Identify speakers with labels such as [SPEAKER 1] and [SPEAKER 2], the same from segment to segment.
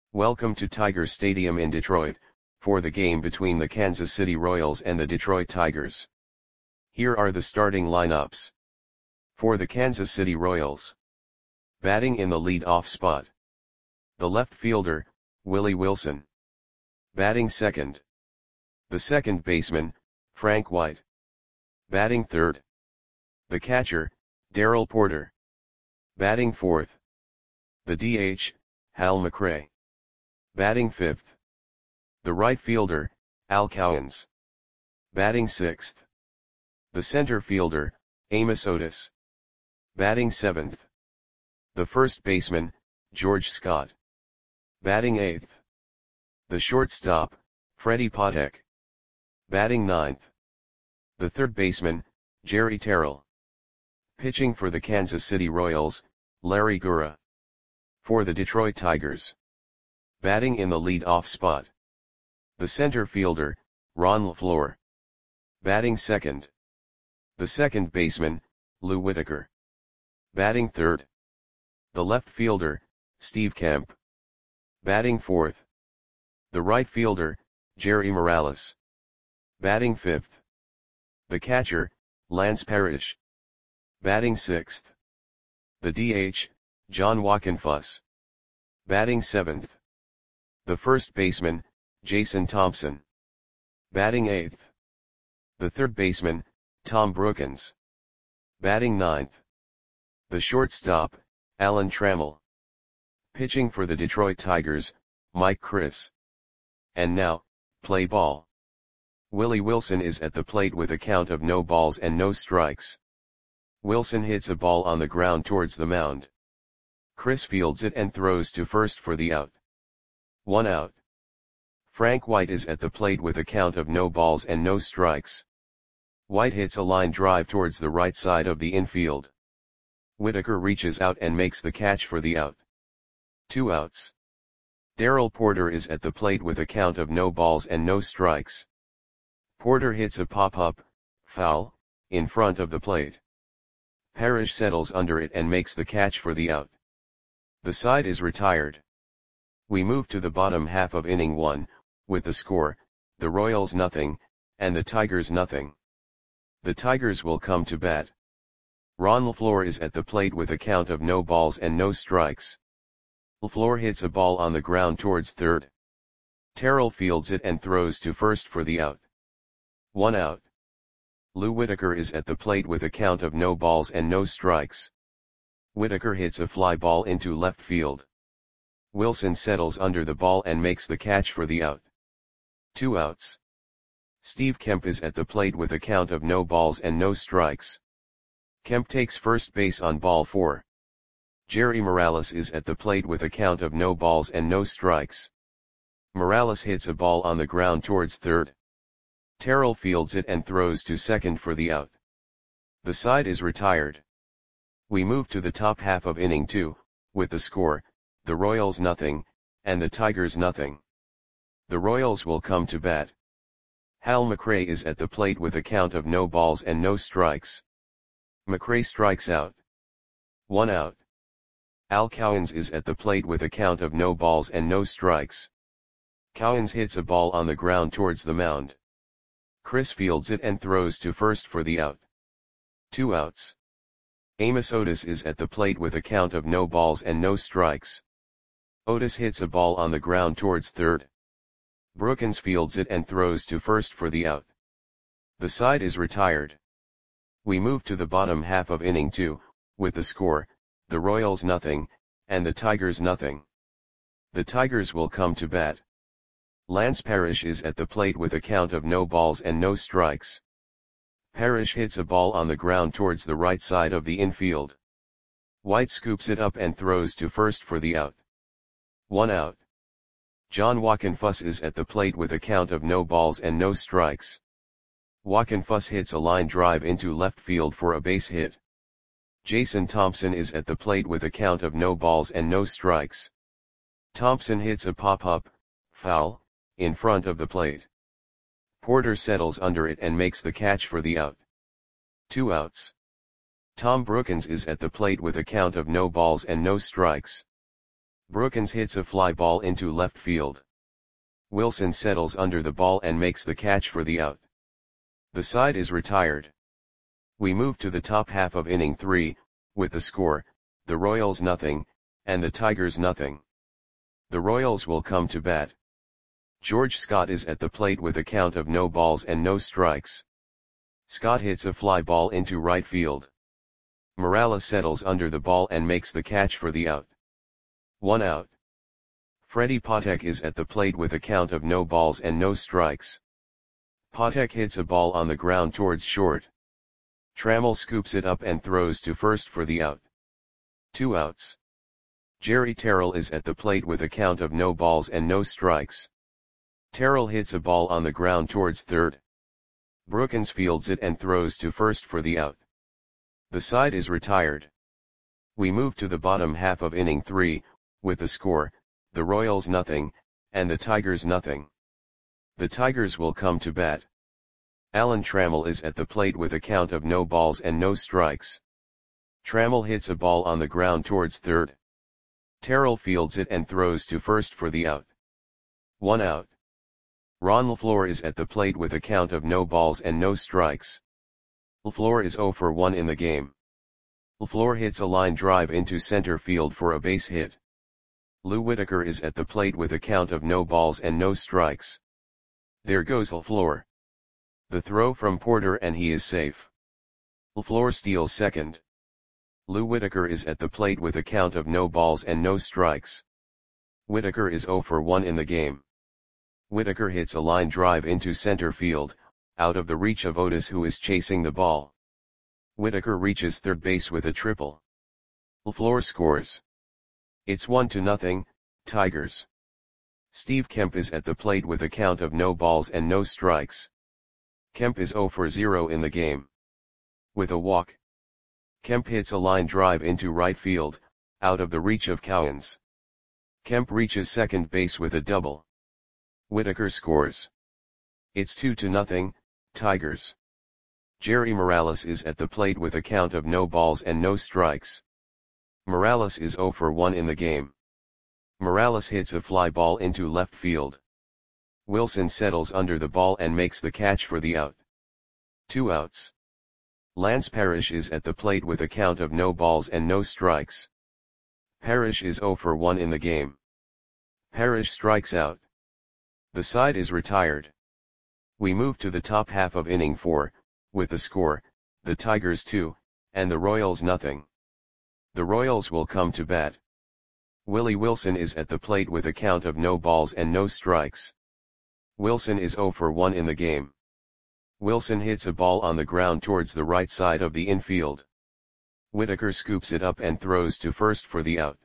[SPEAKER 1] Welcome to Tiger Stadium in Detroit, for the game between the Kansas City Royals and the Detroit Tigers. Here are the starting lineups. For the Kansas City Royals. Batting in the lead-off spot. The left fielder, Willie Wilson. Batting second. The second baseman, Frank White. Batting third. The catcher, Darrell Porter. Batting fourth. The DH, Hal McRae. Batting fifth. The right fielder, Al Cowens. Batting sixth. The center fielder, Amos Otis. Batting seventh. The first baseman, George Scott. Batting eighth. The shortstop, Freddie Patek. Batting ninth. The third baseman, Jerry Terrell. Pitching for the Kansas City Royals, Larry Gura. For the Detroit Tigers. Batting in the lead-off spot. The center fielder, Ron LeFlore. Batting second. The second baseman, Lou Whitaker. Batting third. The left fielder, Steve Kemp. Batting fourth. The right fielder, Jerry Morales. Batting fifth. The catcher, Lance Parrish. Batting sixth. The DH, John Wockenfuss. Batting seventh. The first baseman, Jason Thompson. Batting eighth. The third baseman, Tom Brookens. Batting ninth. The shortstop, Alan Trammell. Pitching for the Detroit Tigers, Mike Chris. And now, play ball. Willie Wilson is at the plate with a count of no balls and no strikes. Wilson hits a ball on the ground towards the mound. Chris fields it and throws to first for the out. 1 out. Frank White is at the plate with a count of no balls and no strikes. White hits a line drive towards the right side of the infield. Whitaker reaches out and makes the catch for the out. 2 outs. Darrell Porter is at the plate with a count of no balls and no strikes. Porter hits a pop-up, foul, in front of the plate. Parrish settles under it and makes the catch for the out. The side is retired. We move to the bottom half of inning 1, with the score, the Royals nothing, and the Tigers nothing. The Tigers will come to bat. Ron LeFlore is at the plate with a count of no balls and no strikes. LeFlore hits a ball on the ground towards third. Terrell fields it and throws to first for the out. 1 out. Lou Whitaker is at the plate with a count of no balls and no strikes. Whitaker hits a fly ball into left field. Wilson settles under the ball and makes the catch for the out. 2 outs. Steve Kemp is at the plate with a count of no balls and no strikes. Kemp takes first base on ball 4. Jerry Morales is at the plate with a count of no balls and no strikes. Morales hits a ball on the ground towards third. Terrell fields it and throws to second for the out. The side is retired. We move to the top half of inning 2, with the score, the Royals nothing, and the Tigers nothing. The Royals will come to bat. Hal McRae is at the plate with a count of no balls and no strikes. McRae strikes out. 1 out. Al Cowens is at the plate with a count of no balls and no strikes. Cowens hits a ball on the ground towards the mound. Chris fields it and throws to first for the out. 2 outs. Amos Otis is at the plate with a count of no balls and no strikes. Otis hits a ball on the ground towards third. Brookens fields it and throws to first for the out. The side is retired. We move to the bottom half of inning 2, with the score, the Royals nothing, and the Tigers nothing. The Tigers will come to bat. Lance Parrish is at the plate with a count of no balls and no strikes. Parrish hits a ball on the ground towards the right side of the infield. White scoops it up and throws to first for the out. 1 out. John Wockenfuss is at the plate with a count of no balls and no strikes. Wockenfuss hits a line drive into left field for a base hit. Jason Thompson is at the plate with a count of no balls and no strikes. Thompson hits a pop-up, foul, in front of the plate. Porter settles under it and makes the catch for the out. 2 outs. Tom Brookens is at the plate with a count of no balls and no strikes. Brookins hits a fly ball into left field. Wilson settles under the ball and makes the catch for the out. The side is retired. We move to the top half of inning 3, with the score, the Royals nothing, and the Tigers nothing. The Royals will come to bat. George Scott is at the plate with a count of no balls and no strikes. Scott hits a fly ball into right field. Morales settles under the ball and makes the catch for the out. 1 out. Freddie Patek is at the plate with a count of no balls and no strikes. Patek hits a ball on the ground towards short. Trammell scoops it up and throws to first for the out. 2 outs. Jerry Terrell is at the plate with a count of no balls and no strikes. Terrell hits a ball on the ground towards third. Brookins fields it and throws to first for the out. The side is retired. We move to the bottom half of inning 3, with the score, the Royals nothing, and the Tigers nothing. The Tigers will come to bat. Alan Trammell is at the plate with a count of no balls and no strikes. Trammell hits a ball on the ground towards third. Terrell fields it and throws to first for the out. 1 out. Ron LaFleur is at the plate with a count of no balls and no strikes. LaFleur is 0 for 1 in the game. LaFleur hits a line drive into center field for a base hit. Lou Whitaker is at the plate with a count of no balls and no strikes. There goes LaFleur. The throw from Porter and he is safe. LaFleur steals second. Lou Whitaker is at the plate with a count of no balls and no strikes. Whitaker is 0 for 1 in the game. Whitaker hits a line drive into center field, out of the reach of Otis who is chasing the ball. Whitaker reaches third base with a triple. LaFleur scores. It's 1-0, Tigers. Steve Kemp is at the plate with a count of no balls and no strikes. Kemp is 0 for 0 in the game. With a walk. Kemp hits a line drive into right field, out of the reach of Cowens. Kemp reaches second base with a double. Whitaker scores. It's 2-0, Tigers. Jerry Morales is at the plate with a count of no balls and no strikes. Morales is 0 for 1 in the game. Morales hits a fly ball into left field. Wilson settles under the ball and makes the catch for the out. 2 outs. Lance Parrish is at the plate with a count of no balls and no strikes. Parrish is 0 for 1 in the game. Parrish strikes out. The side is retired. We move to the top half of inning 4, with the score, the Tigers 2, and the Royals nothing. The Royals will come to bat. Willie Wilson is at the plate with a count of no balls and no strikes. Wilson is 0 for 1 in the game. Wilson hits a ball on the ground towards the right side of the infield. Whitaker scoops it up and throws to first for the out.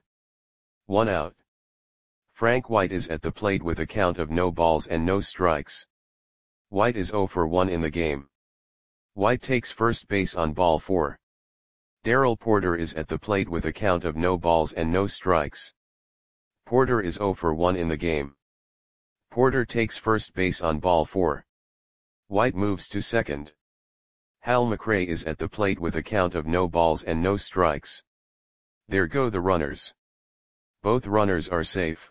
[SPEAKER 1] 1 out. Frank White is at the plate with a count of no balls and no strikes. White is 0 for 1 in the game. White takes first base on ball 4. Darrell Porter is at the plate with a count of no balls and no strikes. Porter is 0 for 1 in the game. Porter takes first base on ball 4. White moves to second. Hal McRae is at the plate with a count of no balls and no strikes. There go the runners. Both runners are safe.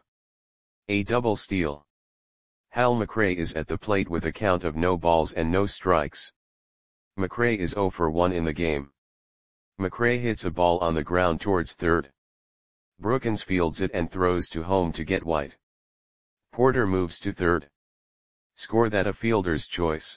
[SPEAKER 1] A double steal. Hal McRae is at the plate with a count of no balls and no strikes. McRae is 0 for 1 in the game. McRae hits a ball on the ground towards third. Brookins fields it and throws to home to get White. Porter moves to third. Score that a fielder's choice.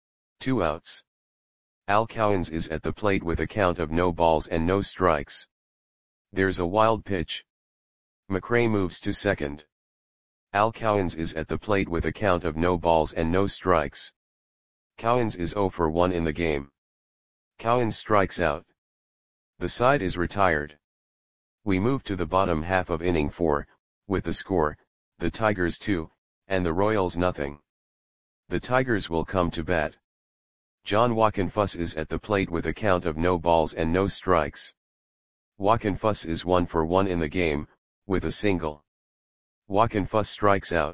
[SPEAKER 1] 2 outs. Al Cowens is at the plate with a count of no balls and no strikes. There's a wild pitch. McRae moves to second. Al Cowens is at the plate with a count of no balls and no strikes. Cowens is 0 for 1 in the game. Cowens strikes out. The side is retired. We move to the bottom half of inning 4, with the score, the Tigers 2, and the Royals nothing. The Tigers will come to bat. John Wockenfuss is at the plate with a count of no balls and no strikes. Wockenfuss is 1 for 1 in the game, with a single. Wockenfuss strikes out.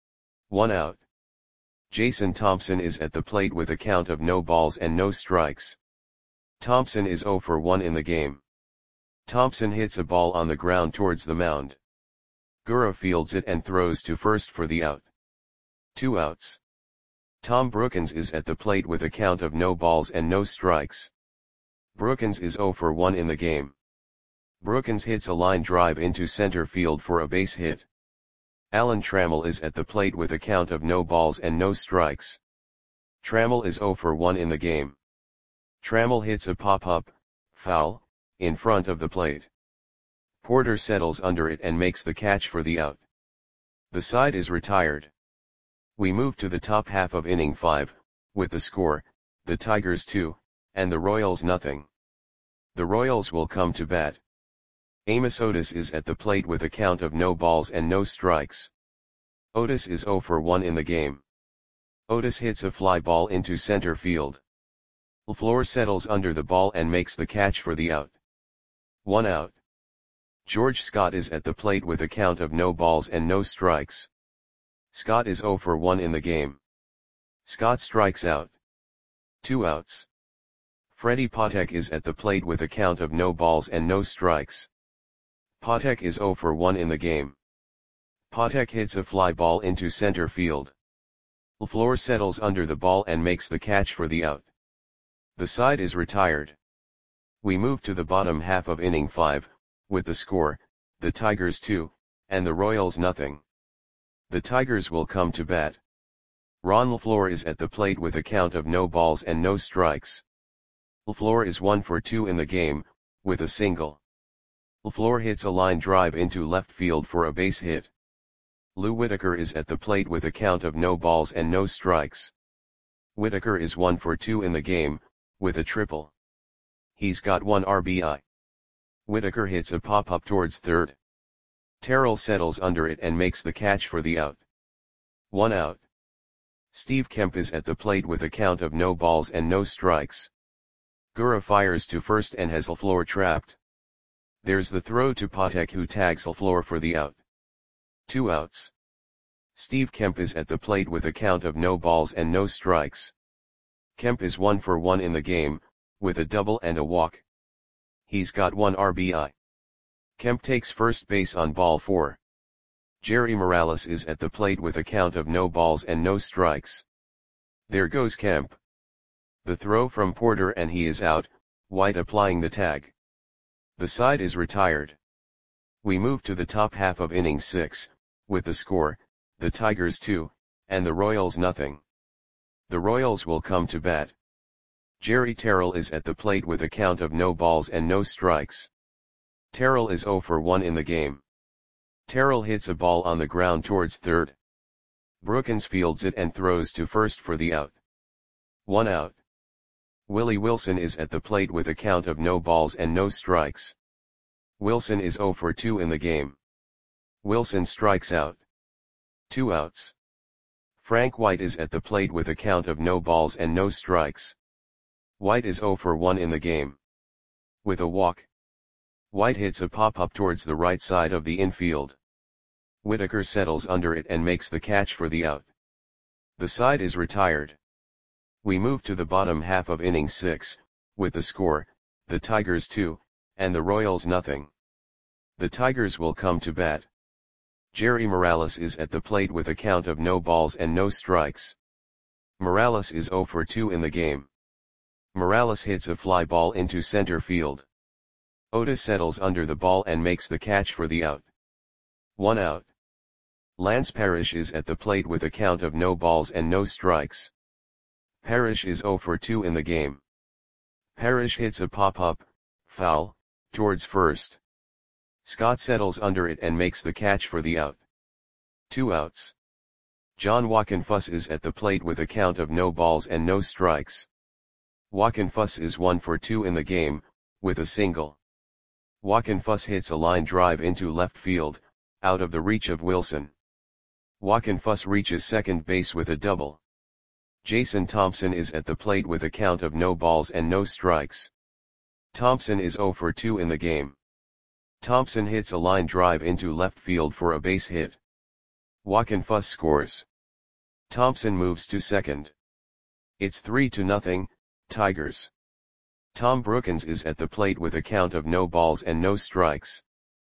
[SPEAKER 1] 1 out. Jason Thompson is at the plate with a count of no balls and no strikes. Thompson is 0 for 1 in the game. Thompson hits a ball on the ground towards the mound. Gura fields it and throws to first for the out. 2 outs. Tom Brookens is at the plate with a count of no balls and no strikes. Brookens is 0 for 1 in the game. Brookens hits a line drive into center field for a base hit. Alan Trammell is at the plate with a count of no balls and no strikes. Trammell is 0 for 1 in the game. Trammell hits a pop-up, foul, in front of the plate. Porter settles under it and makes the catch for the out. The side is retired. We move to the top half of inning 5, with the score, the Tigers 2, and the Royals nothing. The Royals will come to bat. Amos Otis is at the plate with a count of no balls and no strikes. Otis is 0 for 1 in the game. Otis hits a fly ball into center field. LaFleur settles under the ball and makes the catch for the out. 1 out. George Scott is at the plate with a count of no balls and no strikes. Scott is 0 for 1 in the game. Scott strikes out. 2 outs. Freddie Patek is at the plate with a count of no balls and no strikes. Patek is 0 for 1 in the game. Patek hits a fly ball into center field. LaFleur settles under the ball and makes the catch for the out. The side is retired. We move to the bottom half of inning 5, with the score, the Tigers 2, and the Royals nothing. The Tigers will come to bat. Ron LaFleur is at the plate with a count of no balls and no strikes. LaFleur is 1 for 2 in the game, with a single. LaFleur hits a line drive into left field for a base hit. Lou Whitaker is at the plate with a count of no balls and no strikes. Whitaker is 1 for 2 in the game, with a triple. He's got 1 RBI. Whitaker hits a pop-up towards third. Terrell settles under it and makes the catch for the out. 1 out. Steve Kemp is at the plate with a count of no balls and no strikes. Gura fires to first and has LaFleur trapped. There's the throw to Patek, who tags LaFleur for the out. 2 outs. Steve Kemp is at the plate with a count of no balls and no strikes. Kemp is 1 for 1 in the game, with a double and a walk. He's got 1 RBI. Kemp takes first base on ball 4. Jerry Morales is at the plate with a count of no balls and no strikes. There goes Kemp. The throw from Porter and he is out, White applying the tag. The side is retired. We move to the top half of inning 6, with the score, the Tigers 2, and the Royals nothing. The Royals will come to bat. Jerry Terrell is at the plate with a count of no balls and no strikes. Terrell is 0 for 1 in the game. Terrell hits a ball on the ground towards third. Brookens fields it and throws to first for the out. 1 out. Willie Wilson is at the plate with a count of no balls and no strikes. Wilson is 0 for 2 in the game. Wilson strikes out. 2 outs. Frank White is at the plate with a count of no balls and no strikes. White is 0 for 1 in the game. With a walk. White hits a pop-up towards the right side of the infield. Whitaker settles under it and makes the catch for the out. The side is retired. We move to the bottom half of inning 6, with the score, the Tigers 2, and the Royals nothing. The Tigers will come to bat. Jerry Morales is at the plate with a count of no balls and no strikes. Morales is 0 for 2 in the game. Morales hits a fly ball into center field. Otis settles under the ball and makes the catch for the out. 1 out. Lance Parrish is at the plate with a count of no balls and no strikes. Parrish is 0 for 2 in the game. Parrish hits a pop-up, foul, towards first. Scott settles under it and makes the catch for the out. 2 outs. John Wockenfuss is at the plate with a count of no balls and no strikes. Wockenfuss is 1 for 2 in the game, with a single. Wockenfuss hits a line drive into left field, out of the reach of Wilson. Wockenfuss reaches second base with a double. Jason Thompson is at the plate with a count of no balls and no strikes. Thompson is 0 for 2 in the game. Thompson hits a line drive into left field for a base hit. Wockenfuss scores. Thompson moves to second. It's 3-0, Tigers. Tom Brookens is at the plate with a count of no balls and no strikes.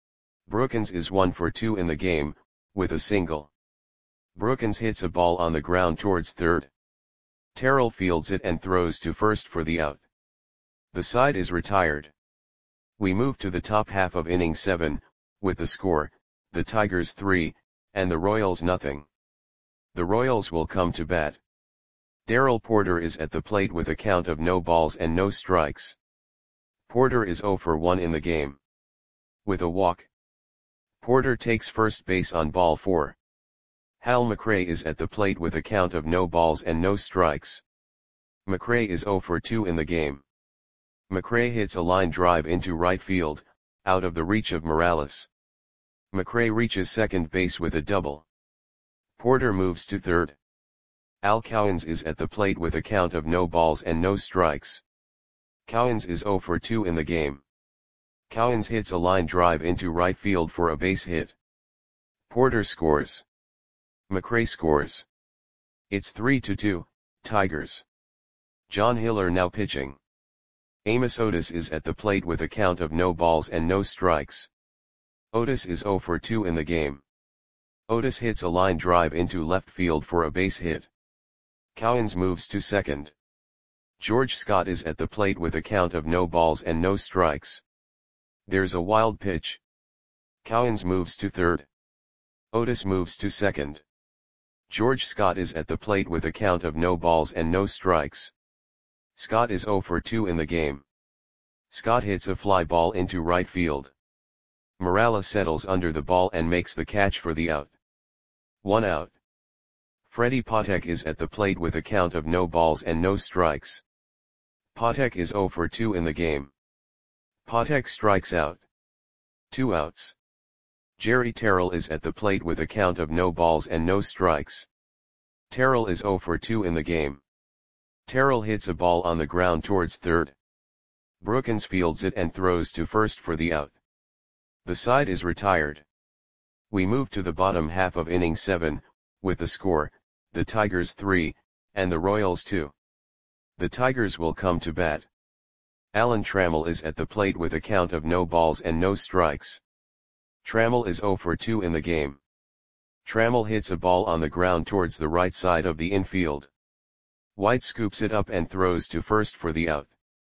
[SPEAKER 1] Brookins is 1 for 2 in the game, with a single. Brookins hits a ball on the ground towards third. Terrell fields it and throws to first for the out. The side is retired. We move to the top half of inning 7, with the score, the Tigers 3, and the Royals nothing. The Royals will come to bat. Darrell Porter is at the plate with a count of no balls and no strikes. Porter is 0 for 1 in the game. With a walk. Porter takes first base on ball 4. Hal McRae is at the plate with a count of no balls and no strikes. McRae is 0 for 2 in the game. McRae hits a line drive into right field, out of the reach of Morales. McRae reaches second base with a double. Porter moves to third. Al Cowens is at the plate with a count of no balls and no strikes. Cowens is 0 for 2 in the game. Cowens hits a line drive into right field for a base hit. Porter scores. McRae scores. It's 3-2, Tigers. John Hiller now pitching. Amos Otis is at the plate with a count of no balls and no strikes. Otis is 0 for 2 in the game. Otis hits a line drive into left field for a base hit. Cowens moves to second. George Scott is at the plate with a count of no balls and no strikes. There's a wild pitch. Cowens moves to third. Otis moves to second. George Scott is at the plate with a count of no balls and no strikes. Scott is 0 for 2 in the game. Scott hits a fly ball into right field. Morales settles under the ball and makes the catch for the out. 1 out. Freddie Patek is at the plate with a count of no balls and no strikes. Patek is 0 for 2 in the game. Patek strikes out. 2 outs. Jerry Terrell is at the plate with a count of no balls and no strikes. Terrell is 0 for 2 in the game. Terrell hits a ball on the ground towards third. Brookins fields it and throws to first for the out. The side is retired. We move to the bottom half of inning 7, with the score, the Tigers 3, and the Royals 2. The Tigers will come to bat. Alan Trammell is at the plate with a count of no balls and no strikes. Trammell is 0 for 2 in the game. Trammell hits a ball on the ground towards the right side of the infield. White scoops it up and throws to first for the out.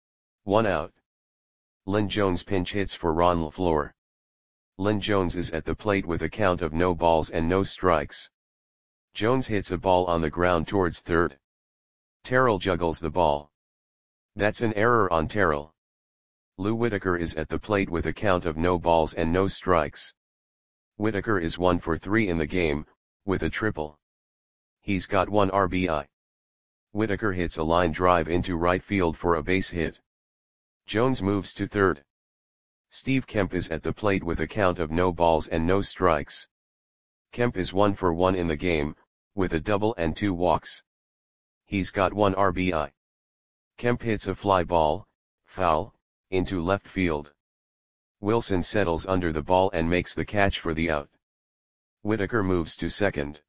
[SPEAKER 1] 1 out. Lynn Jones pinch hits for Ron LaFleur. Lynn Jones is at the plate with a count of no balls and no strikes. Jones hits a ball on the ground towards third. Terrell juggles the ball. That's an error on Terrell. Lou Whitaker is at the plate with a count of no balls and no strikes. Whitaker is 1 for 3 in the game, with a triple. He's got 1 RBI. Whitaker hits a line drive into right field for a base hit. Jones moves to third. Steve Kemp is at the plate with a count of no balls and no strikes. Kemp is 1 for 1 in the game, with a double and 2 walks. He's got 1 RBI. Kemp hits a fly ball, foul, into left field. Wilson settles under the ball and makes the catch for the out. Whitaker moves to second.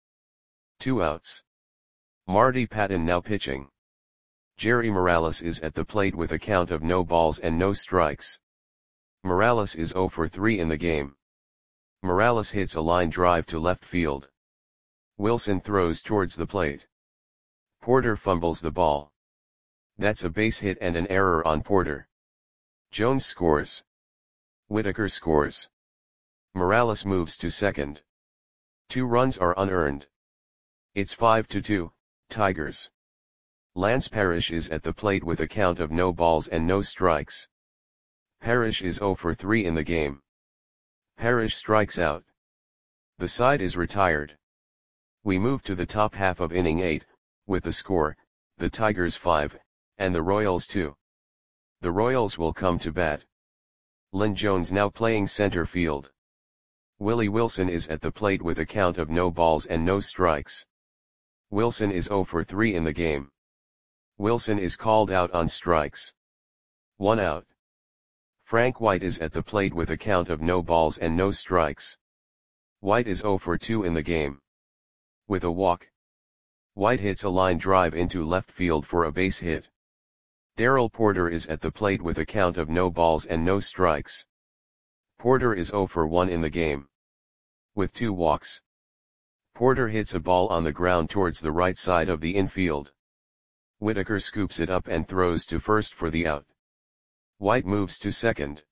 [SPEAKER 1] 2 outs. Marty Patton now pitching. Jerry Morales is at the plate with a count of no balls and no strikes. Morales is 0 for 3 in the game. Morales hits a line drive to left field. Wilson throws towards the plate. Porter fumbles the ball. That's a base hit and an error on Porter. Jones scores. Whitaker scores. Morales moves to second. 2 runs are unearned. It's 5-2, Tigers. Lance Parrish is at the plate with a count of no balls and no strikes. Parrish is 0 for 3 in the game. Parrish strikes out. The side is retired. We move to the top half of inning 8, with the score, the Tigers 5, and the Royals 2. The Royals will come to bat. Lynn Jones now playing center field. Willie Wilson is at the plate with a count of no balls and no strikes. Wilson is 0 for 3 in the game. Wilson is called out on strikes. 1 out. Frank White is at the plate with a count of no balls and no strikes. White is 0 for 2 in the game. With a walk. White hits a line drive into left field for a base hit. Darrell Porter is at the plate with a count of no balls and no strikes. Porter is 0 for 1 in the game. With 2 walks. Porter hits a ball on the ground towards the right side of the infield. Whitaker scoops it up and throws to first for the out. White moves to second.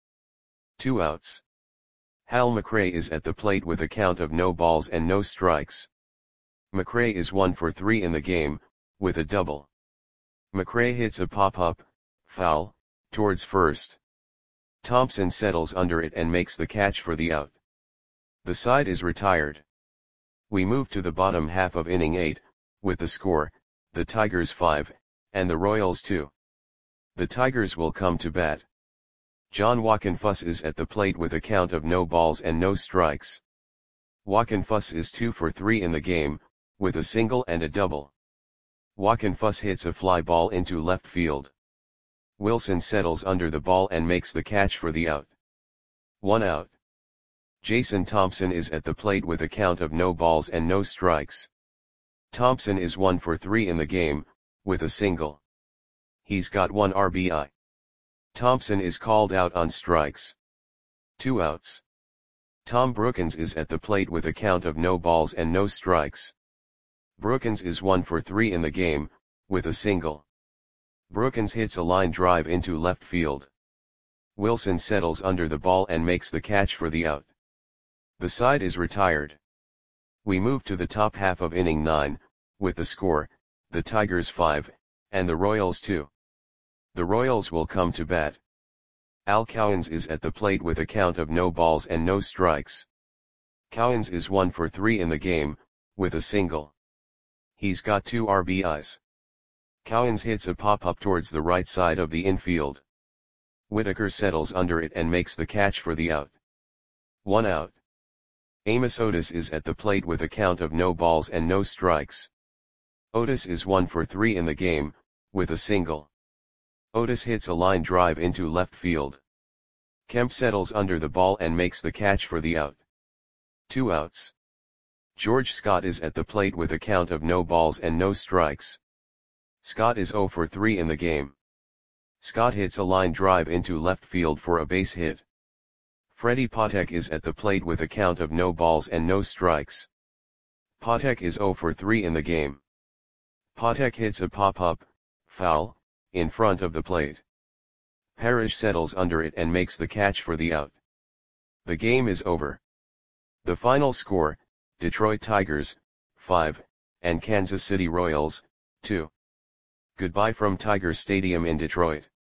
[SPEAKER 1] 2 outs. Hal McRae is at the plate with a count of no balls and no strikes. McRae is 1 for 3 in the game, with a double. McRae hits a pop-up, foul, towards first. Thompson settles under it and makes the catch for the out. The side is retired. We move to the bottom half of inning 8, with the score, the Tigers 5, and the Royals 2. The Tigers will come to bat. John Wockenfuss is at the plate with a count of no balls and no strikes. Wockenfuss is 2 for 3 in the game, with a single and a double. Wockenfuss hits a fly ball into left field. Wilson settles under the ball and makes the catch for the out. 1 out. Jason Thompson is at the plate with a count of no balls and no strikes. Thompson is 1 for 3 in the game, with a single. He's got 1 RBI. Thompson is called out on strikes. 2 outs. Tom Brookens is at the plate with a count of no balls and no strikes. Brookens is 1 for 3 in the game, with a single. Brookens hits a line drive into left field. Wilson settles under the ball and makes the catch for the out. The side is retired. We move to the top half of inning 9, with the score, the Tigers 5, and the Royals 2. The Royals will come to bat. Al Cowens is at the plate with a count of no balls and no strikes. Cowens is 1 for 3 in the game, with a single. He's got 2 RBIs. Cowens hits a pop-up towards the right side of the infield. Whitaker settles under it and makes the catch for the out. 1 out. Amos Otis is at the plate with a count of no balls and no strikes. Otis is 1 for 3 in the game, with a single. Otis hits a line drive into left field. Kemp settles under the ball and makes the catch for the out. 2 outs. George Scott is at the plate with a count of no balls and no strikes. Scott is 0 for 3 in the game. Scott hits a line drive into left field for a base hit. Freddie Patek is at the plate with a count of no balls and no strikes. Patek is 0 for 3 in the game. Patek hits a pop-up, foul, in front of the plate. Parrish settles under it and makes the catch for the out. The game is over. The final score, Detroit Tigers, 5, and Kansas City Royals, 2. Goodbye from Tiger Stadium in Detroit.